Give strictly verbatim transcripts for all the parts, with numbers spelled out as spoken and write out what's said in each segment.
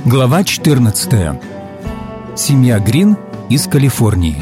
Глава четырнадцатая. Семья Грин из Калифорнии.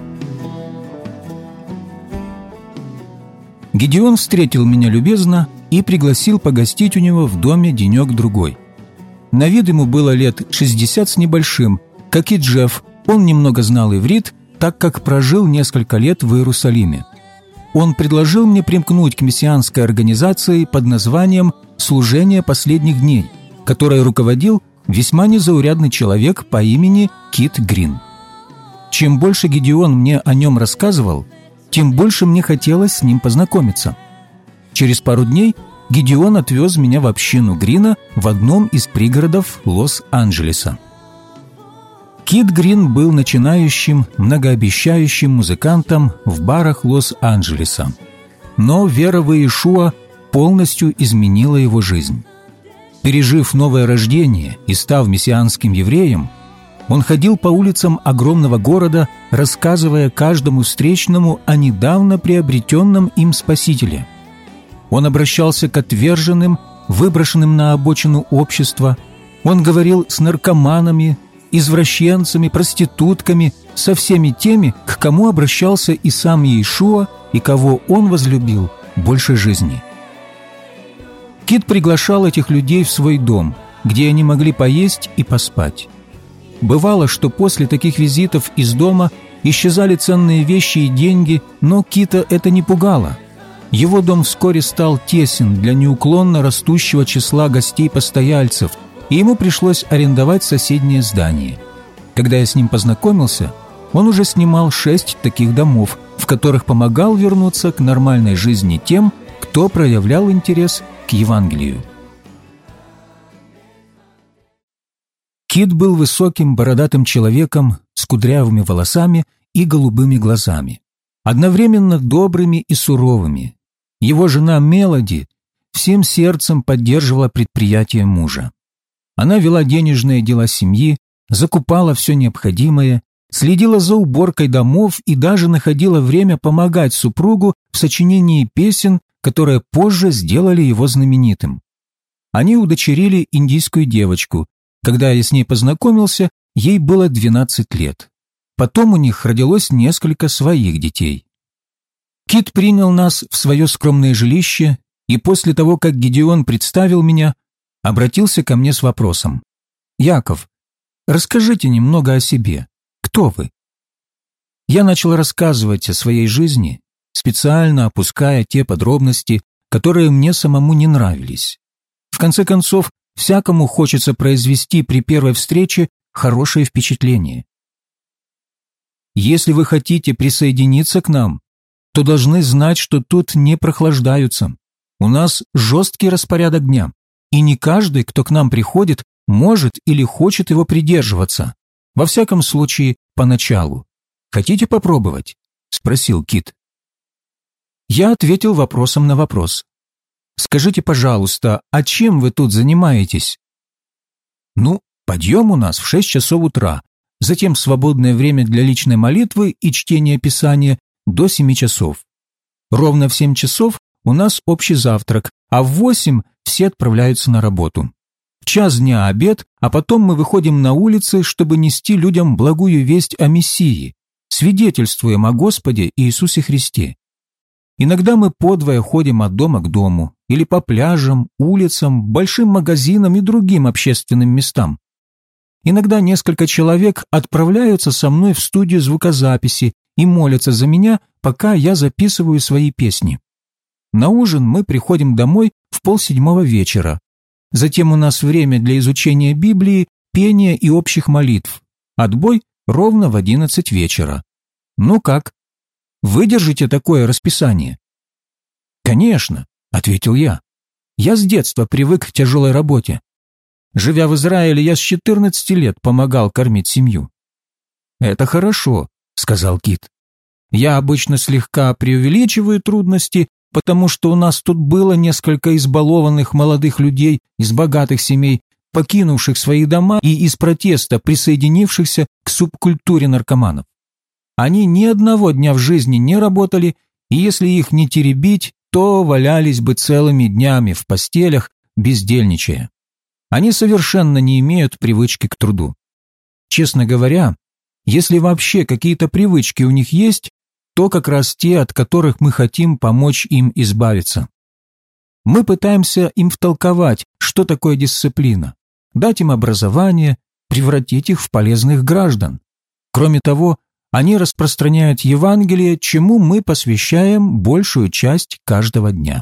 Гидеон встретил меня любезно и пригласил погостить у него в доме денек-другой. На вид ему было лет шестьдесят с небольшим. Как и Джефф, он немного знал иврит, так как прожил несколько лет в Иерусалиме. Он предложил мне примкнуть к мессианской организации под названием «Служение последних дней», которой руководил весьма незаурядный человек по имени Кит Грин. Чем больше Гидеон мне о нем рассказывал, тем больше мне хотелось с ним познакомиться. Через пару дней Гидеон отвез меня в общину Грина в одном из пригородов Лос-Анджелеса. Кит Грин был начинающим, многообещающим музыкантом в барах Лос-Анджелеса. Но вера в Иешуа полностью изменила его жизнь. Пережив новое рождение и став мессианским евреем, он ходил по улицам огромного города, рассказывая каждому встречному о недавно приобретенном им Спасителе. Он обращался к отверженным, выброшенным на обочину общества. Он говорил с наркоманами, извращенцами, проститутками, со всеми теми, к кому обращался и сам Иешуа, и кого он возлюбил больше жизни. Кит приглашал этих людей в свой дом, где они могли поесть и поспать. Бывало, что после таких визитов из дома исчезали ценные вещи и деньги, но Кита это не пугало. Его дом вскоре стал тесен для неуклонно растущего числа гостей-постояльцев, и ему пришлось арендовать соседнее здание. Когда я с ним познакомился, он уже снимал шесть таких домов, в которых помогал вернуться к нормальной жизни тем, кто проявлял интерес к Евангелию. Кит был высоким бородатым человеком с кудрявыми волосами и голубыми глазами, одновременно добрыми и суровыми. Его жена Мелоди всем сердцем поддерживала предприятие мужа. Она вела денежные дела семьи, закупала все необходимое, следила за уборкой домов и даже находила время помогать супругу в сочинении песен, которые позже сделали его знаменитым. Они удочерили индийскую девочку. Когда я с ней познакомился, ей было двенадцать лет. Потом у них родилось несколько своих детей. Кит принял нас в свое скромное жилище, и после того, как Гидеон представил меня, обратился ко мне с вопросом: «Яков, расскажите немного о себе. Кто вы?» Я начал рассказывать о своей жизни, специально опуская те подробности, которые мне самому не нравились. В конце концов, всякому хочется произвести при первой встрече хорошее впечатление. Если вы хотите присоединиться к нам, то должны знать, что тут не прохлаждаются. У нас жесткий распорядок дня, и не каждый, кто к нам приходит, может или хочет его придерживаться. Во всяком случае, поначалу. «Хотите попробовать?» – спросил Кит. Я ответил вопросом на вопрос. «Скажите, пожалуйста, а чем вы тут занимаетесь?» «Ну, подъем у нас в шесть часов утра, затем свободное время для личной молитвы и чтения Писания до семи часов. Ровно в семь часов у нас общий завтрак, а в восемь все отправляются на работу. В час дня обед, а потом мы выходим на улицы, чтобы нести людям благую весть о Мессии, свидетельствуем о Господе Иисусе Христе. Иногда мы подвое ходим от дома к дому, или по пляжам, улицам, большим магазинам и другим общественным местам. Иногда несколько человек отправляются со мной в студию звукозаписи и молятся за меня, пока я записываю свои песни. На ужин мы приходим домой в полседьмого вечера. Затем у нас время для изучения Библии, пения и общих молитв. Отбой ровно в одиннадцать вечера. Ну как? Выдержите такое расписание?» «Конечно», — ответил я. «Я с детства привык к тяжелой работе. Живя в Израиле, я с четырнадцати лет помогал кормить семью». «Это хорошо», — сказал Кит. «Я обычно слегка преувеличиваю трудности, потому что у нас тут было несколько избалованных молодых людей из богатых семей, покинувших свои дома и из протеста присоединившихся к субкультуре наркоманов. Они ни одного дня в жизни не работали, и если их не теребить, то валялись бы целыми днями в постелях, бездельничая. Они совершенно не имеют привычки к труду. Честно говоря, если вообще какие-то привычки у них есть, то как раз те, от которых мы хотим помочь им избавиться. Мы пытаемся им втолковать, что такое дисциплина, дать им образование, превратить их в полезных граждан. Кроме того, они распространяют Евангелие, чему мы посвящаем большую часть каждого дня.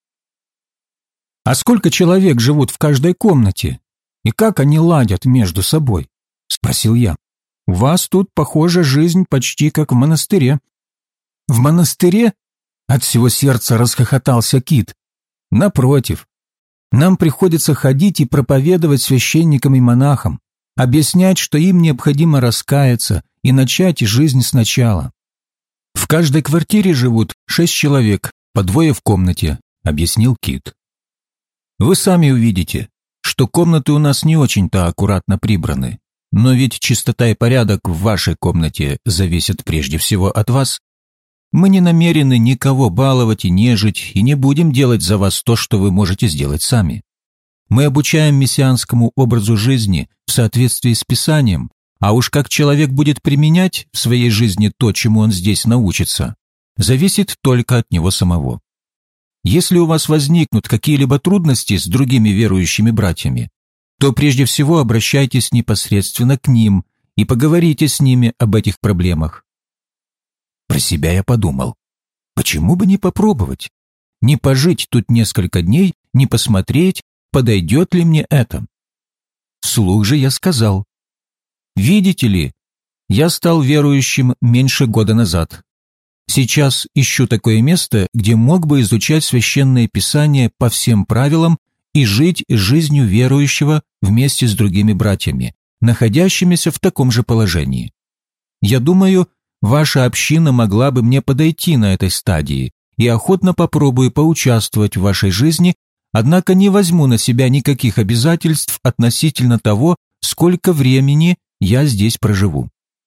«А сколько человек живут в каждой комнате? И как они ладят между собой?» – спросил я. «У вас тут, похоже, жизнь почти как в монастыре». «В монастыре?» – от всего сердца расхохотался Кит. «Напротив, нам приходится ходить и проповедовать священникам и монахам, объяснять, что им необходимо раскаяться и начать жизнь сначала. В каждой квартире живут шесть человек, по двое в комнате», – объяснил Кит. «Вы сами увидите, что комнаты у нас не очень-то аккуратно прибраны, но ведь чистота и порядок в вашей комнате зависят прежде всего от вас. Мы не намерены никого баловать и нежить, и не будем делать за вас то, что вы можете сделать сами. Мы обучаем мессианскому образу жизни в соответствии с Писанием, а уж как человек будет применять в своей жизни то, чему он здесь научится, зависит только от него самого. Если у вас возникнут какие-либо трудности с другими верующими братьями, то прежде всего обращайтесь непосредственно к ним и поговорите с ними об этих проблемах». Про себя я подумал, почему бы не попробовать? Не пожить тут несколько дней, не посмотреть, подойдет ли мне это? Вслух же я сказал: «Видите ли, я стал верующим меньше года назад. Сейчас ищу такое место, где мог бы изучать Священное Писание по всем правилам и жить жизнью верующего вместе с другими братьями, находящимися в таком же положении. Я думаю, ваша община могла бы мне подойти на этой стадии, и охотно попробую поучаствовать в вашей жизни, однако не возьму на себя никаких обязательств относительно того, сколько времени я здесь проживу».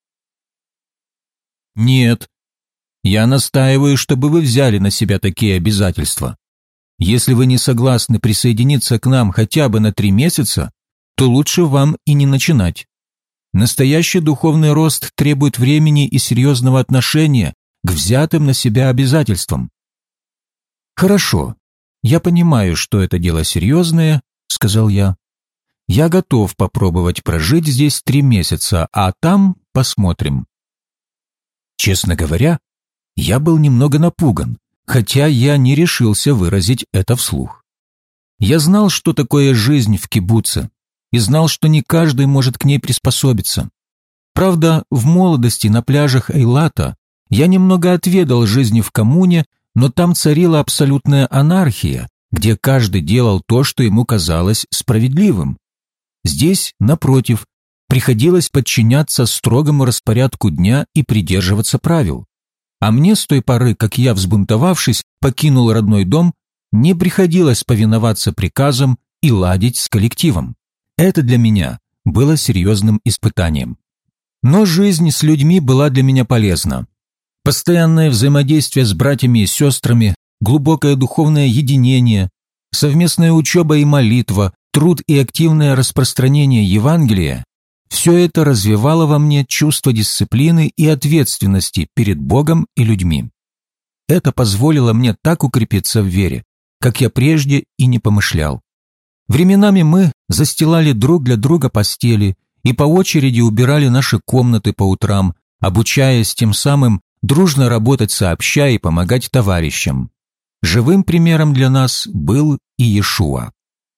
«Нет, я настаиваю, чтобы вы взяли на себя такие обязательства. Если вы не согласны присоединиться к нам хотя бы на три месяца, то лучше вам и не начинать. Настоящий духовный рост требует времени и серьезного отношения к взятым на себя обязательствам». «Хорошо, я понимаю, что это дело серьезное», — сказал я. «Я готов попробовать прожить здесь три месяца, а там посмотрим». Честно говоря, я был немного напуган, хотя я не решился выразить это вслух. Я знал, что такое жизнь в кибуце, и знал, что не каждый может к ней приспособиться. Правда, в молодости на пляжах Эйлата я немного отведал жизни в коммуне, но там царила абсолютная анархия, где каждый делал то, что ему казалось справедливым. Здесь, напротив, приходилось подчиняться строгому распорядку дня и придерживаться правил. А мне с той поры, как я, взбунтовавшись, покинул родной дом, не приходилось повиноваться приказам и ладить с коллективом. Это для меня было серьезным испытанием. Но жизнь с людьми была для меня полезна. Постоянное взаимодействие с братьями и сестрами, глубокое духовное единение, совместная учеба и молитва, труд и активное распространение Евангелия – все это развивало во мне чувство дисциплины и ответственности перед Богом и людьми. Это позволило мне так укрепиться в вере, как я прежде и не помышлял. Временами мы застилали друг для друга постели и по очереди убирали наши комнаты по утрам, обучаясь тем самым дружно работать сообща и помогать товарищам. Живым примером для нас был и Иешуа.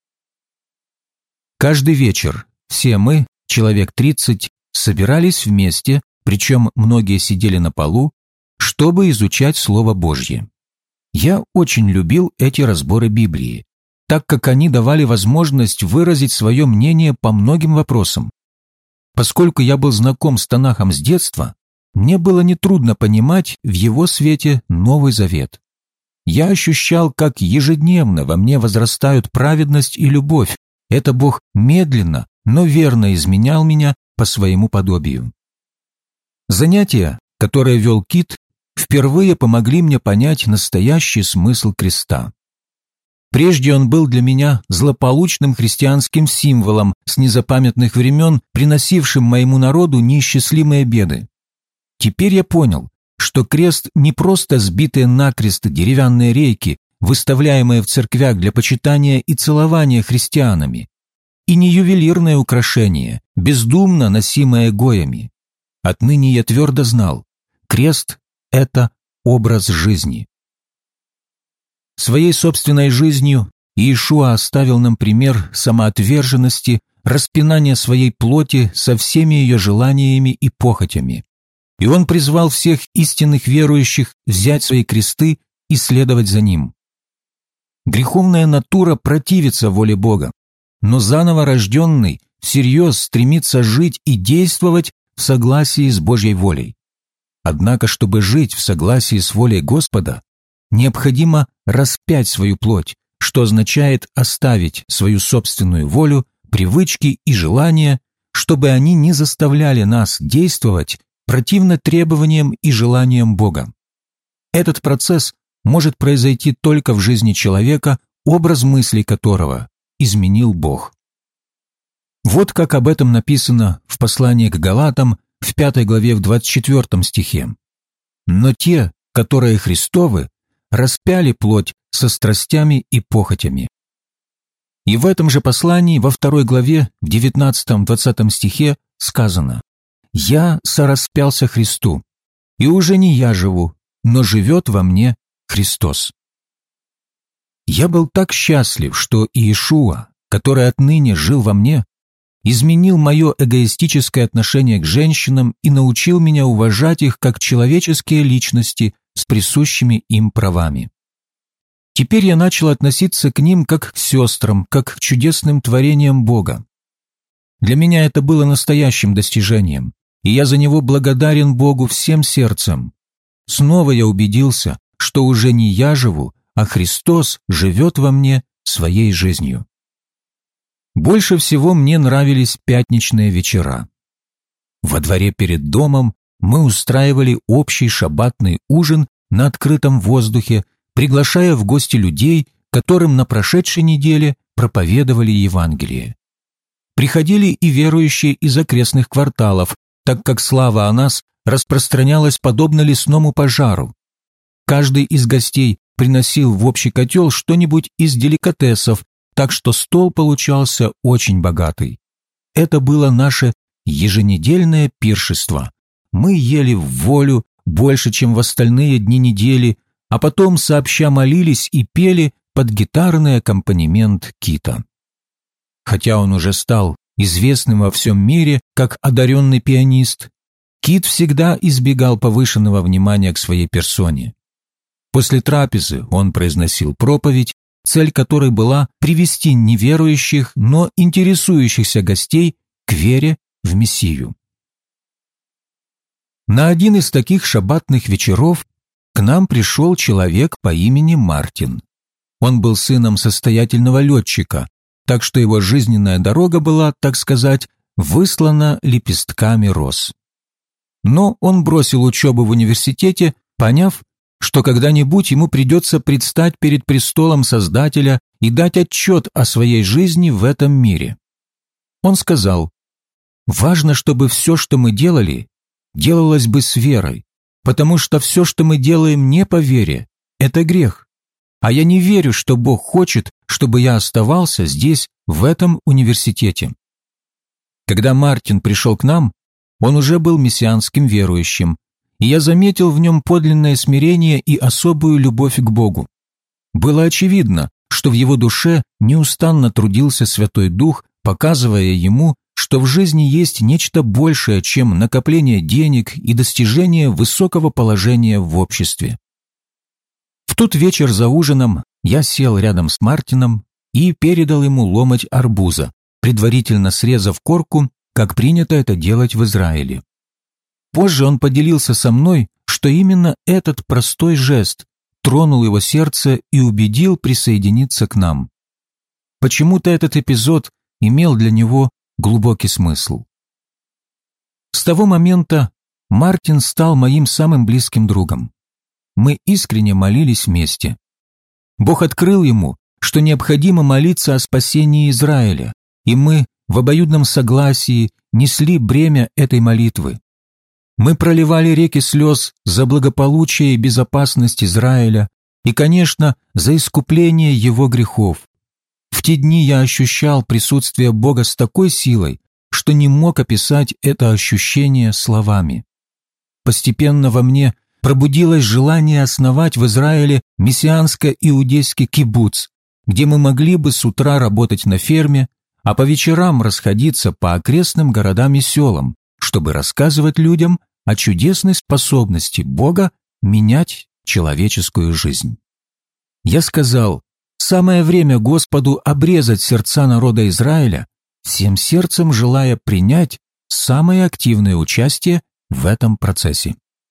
Каждый вечер все мы, человек тридцать, собирались вместе, причем многие сидели на полу, чтобы изучать Слово Божье. Я очень любил эти разборы Библии, так как они давали возможность выразить свое мнение по многим вопросам. Поскольку я был знаком с Танахом с детства, мне было нетрудно понимать в его свете Новый Завет. Я ощущал, как ежедневно во мне возрастают праведность и любовь. Это Бог медленно, но верно изменял меня по своему подобию. Занятия, которые вел Кит, впервые помогли мне понять настоящий смысл креста. Прежде он был для меня злополучным христианским символом с незапамятных времен, приносившим моему народу неисчислимые беды. Теперь я понял, что крест не просто сбитые накрест деревянные рейки, выставляемые в церквях для почитания и целования христианами, и не ювелирное украшение, бездумно носимое гоями. Отныне я твердо знал, крест – это образ жизни. Своей собственной жизнью Иешуа оставил нам пример самоотверженности, распинания своей плоти со всеми ее желаниями и похотями. И он призвал всех истинных верующих взять свои кресты и следовать за ним. Греховная натура противится воле Бога, но заново рожденный всерьез стремится жить и действовать в согласии с Божьей волей. Однако, чтобы жить в согласии с волей Господа, необходимо распять свою плоть, что означает оставить свою собственную волю, привычки и желания, чтобы они не заставляли нас действовать противно требованиям и желаниям Бога. Этот процесс может произойти только в жизни человека, образ мыслей которого изменил Бог. Вот как об этом написано в послании к Галатам в пятой главе в двадцать четвёртом стихе. «Но те, которые Христовы, распяли плоть со страстями и похотями». И в этом же послании во второй главе в девятнадцатом-двадцатом стихе сказано: «Я сораспялся Христу, и уже не я живу, но живет во мне Христос». Я был так счастлив, что Иешуа, который отныне жил во мне, изменил мое эгоистическое отношение к женщинам и научил меня уважать их как человеческие личности с присущими им правами. Теперь я начал относиться к ним как к сестрам, как к чудесным творениям Бога. Для меня это было настоящим достижением, и я за него благодарен Богу всем сердцем. Снова я убедился, что уже не я живу, а Христос живет во мне своей жизнью. Больше всего мне нравились пятничные вечера. Во дворе перед домом мы устраивали общий шаббатный ужин на открытом воздухе, приглашая в гости людей, которым на прошедшей неделе проповедовали Евангелие. Приходили и верующие из окрестных кварталов, так как слава о нас распространялась подобно лесному пожару. Каждый из гостей приносил в общий котел что-нибудь из деликатесов, так что стол получался очень богатый. Это было наше еженедельное пиршество. Мы ели в волю больше, чем в остальные дни недели, а потом сообща молились и пели под гитарный аккомпанемент Кита. Хотя он уже стал известным во всем мире как одаренный пианист, Кит всегда избегал повышенного внимания к своей персоне. После трапезы он произносил проповедь, цель которой была привести неверующих, но интересующихся гостей к вере в Мессию. На один из таких шаббатных вечеров к нам пришел человек по имени Мартин. Он был сыном состоятельного летчика, так что его жизненная дорога была, так сказать, выслана лепестками роз. Но он бросил учебу в университете, поняв, что когда-нибудь ему придется предстать перед престолом Создателя и дать отчет о своей жизни в этом мире. Он сказал: «Важно, чтобы все, что мы делали, делалось бы с верой, потому что все, что мы делаем не по вере, это грех. А я не верю, что Бог хочет, чтобы я оставался здесь, в этом университете». Когда Мартин пришел к нам, он уже был мессианским верующим, и я заметил в нем подлинное смирение и особую любовь к Богу. Было очевидно, что в его душе неустанно трудился Святой Дух, показывая ему, что в жизни есть нечто большее, чем накопление денег и достижение высокого положения в обществе. В тот вечер за ужином я сел рядом с Мартином и передал ему ломоть арбуза, предварительно срезав корку, как принято это делать в Израиле. Позже он поделился со мной, что именно этот простой жест тронул его сердце и убедил присоединиться к нам. Почему-то этот эпизод имел для него глубокий смысл. С того момента Мартин стал моим самым близким другом. Мы искренне молились вместе. Бог открыл ему, что необходимо молиться о спасении Израиля, и мы в обоюдном согласии несли бремя этой молитвы. Мы проливали реки слез за благополучие и безопасность Израиля и, конечно, за искупление его грехов. В те дни я ощущал присутствие Бога с такой силой, что не мог описать это ощущение словами. Постепенно во мне пробудилось желание основать в Израиле мессианско-иудейский кибуц, где мы могли бы с утра работать на ферме, а по вечерам расходиться по окрестным городам и селам, чтобы рассказывать людям о чудесной способности Бога менять человеческую жизнь. Я сказал, самое время Господу обрезать сердца народа Израиля, всем сердцем желая принять самое активное участие в этом процессе.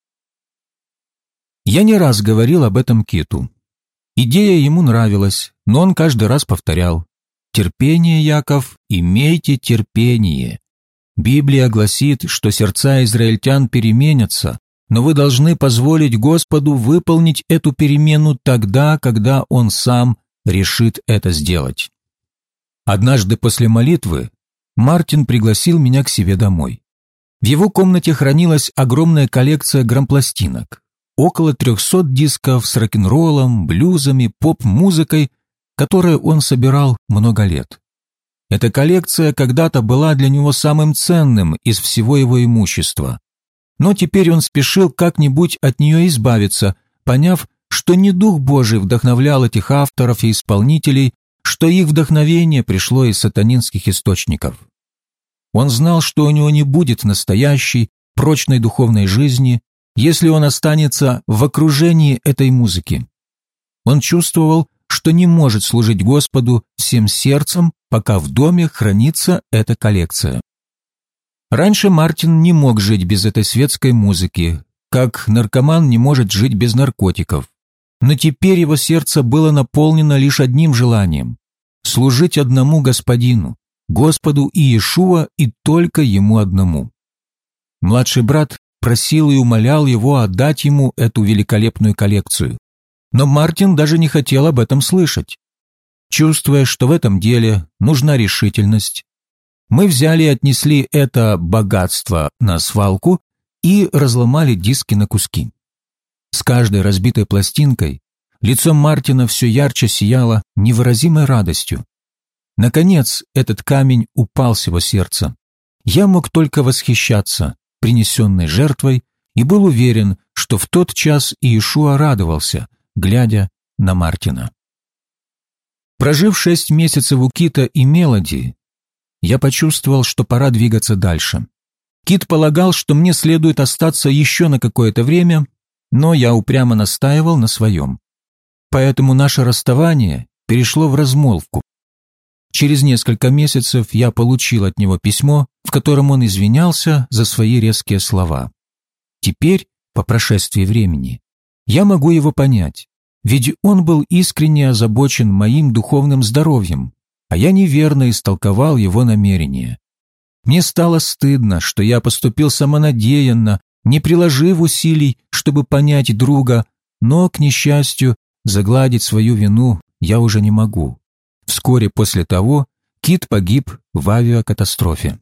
Я не раз говорил об этом Киту. Идея ему нравилась, но он каждый раз повторял: «Терпение, Яков, имейте терпение. Библия гласит, что сердца израильтян переменятся, но вы должны позволить Господу выполнить эту перемену тогда, когда Он сам решит это сделать». Однажды после молитвы Мартин пригласил меня к себе домой. В его комнате хранилась огромная коллекция грампластинок, около трехсот дисков с рок-н-роллом, блюзами, поп-музыкой, которую он собирал много лет. Эта коллекция когда-то была для него самым ценным из всего его имущества. Но теперь он спешил как-нибудь от нее избавиться, поняв, что не Дух Божий вдохновлял этих авторов и исполнителей, что их вдохновение пришло из сатанинских источников. Он знал, что у него не будет настоящей, прочной духовной жизни, если он останется в окружении этой музыки. Он чувствовал, что не может служить Господу всем сердцем, пока в доме хранится эта коллекция. Раньше Мартин не мог жить без этой светской музыки, как наркоман не может жить без наркотиков. Но теперь его сердце было наполнено лишь одним желанием – служить одному Господину, Господу Иешуа и только Ему одному. Младший брат просил и умолял его отдать ему эту великолепную коллекцию. Но Мартин даже не хотел об этом слышать. Чувствуя, что в этом деле нужна решительность, мы взяли и отнесли это богатство на свалку и разломали диски на куски. С каждой разбитой пластинкой лицо Мартина все ярче сияло невыразимой радостью. Наконец, этот камень упал с его сердца. Я мог только восхищаться принесенной жертвой и был уверен, что в тот час Иешуа радовался, глядя на Мартина. Прожив шесть месяцев у Кита и Мелоди, я почувствовал, что пора двигаться дальше. Кит полагал, что мне следует остаться еще на какое-то время, но я упрямо настаивал на своем. Поэтому наше расставание перешло в размолвку. Через несколько месяцев я получил от него письмо, в котором он извинялся за свои резкие слова. Теперь, по прошествии времени, я могу его понять, ведь он был искренне озабочен моим духовным здоровьем, а я неверно истолковал его намерения. Мне стало стыдно, что я поступил самонадеянно, не приложив усилий, чтобы понять друга, но, к несчастью, загладить свою вину я уже не могу. Вскоре после того Кит погиб в авиакатастрофе.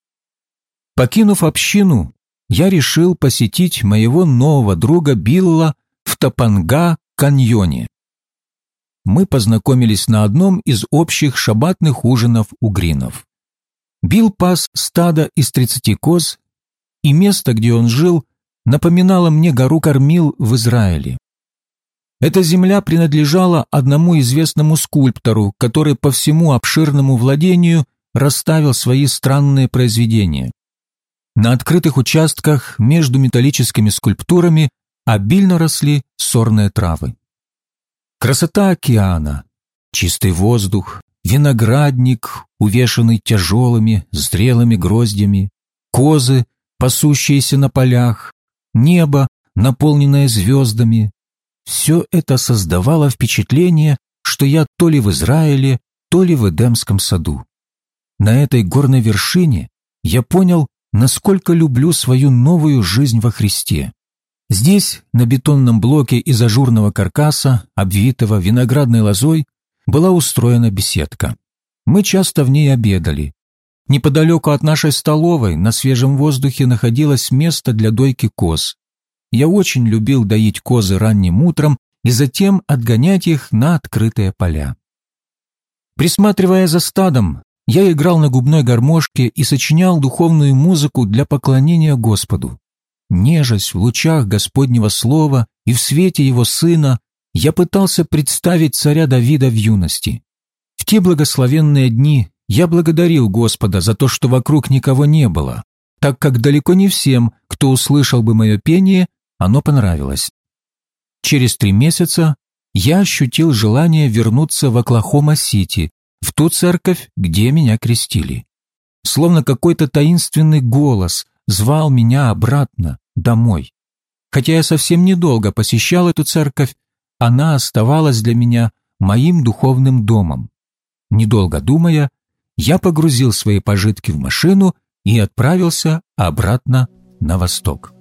Покинув общину, я решил посетить моего нового друга Билла в Топанга-каньоне. Мы познакомились на одном из общих шаббатных ужинов у Гринов. Билл пас стадо из тридцати коз, и место, где он жил, напоминало мне гору Кормил в Израиле. Эта земля принадлежала одному известному скульптору, который по всему обширному владению расставил свои странные произведения. На открытых участках между металлическими скульптурами обильно росли сорные травы. Красота океана, чистый воздух, виноградник, увешанный тяжелыми, зрелыми гроздями, козы, пасущиеся на полях, небо, наполненное звездами. Все это создавало впечатление, что я то ли в Израиле, то ли в Эдемском саду. На этой горной вершине я понял, насколько люблю свою новую жизнь во Христе. Здесь, на бетонном блоке из ажурного каркаса, обвитого виноградной лозой, была устроена беседка. Мы часто в ней обедали. Неподалеку от нашей столовой на свежем воздухе находилось место для дойки коз. Я очень любил доить козы ранним утром и затем отгонять их на открытые поля. Присматривая за стадом, я играл на губной гармошке и сочинял духовную музыку для поклонения Господу. Нежась в лучах Господнего слова и в свете Его Сына, я пытался представить царя Давида в юности. В те благословенные дни я благодарил Господа за то, что вокруг никого не было, так как далеко не всем, кто услышал бы мое пение, оно понравилось. Через три месяца я ощутил желание вернуться в Оклахома-Сити, в ту церковь, где меня крестили. Словно какой-то таинственный голос звал меня обратно, домой. Хотя я совсем недолго посещал эту церковь, она оставалась для меня моим духовным домом. Недолго думая, я погрузил свои пожитки в машину и отправился обратно на восток.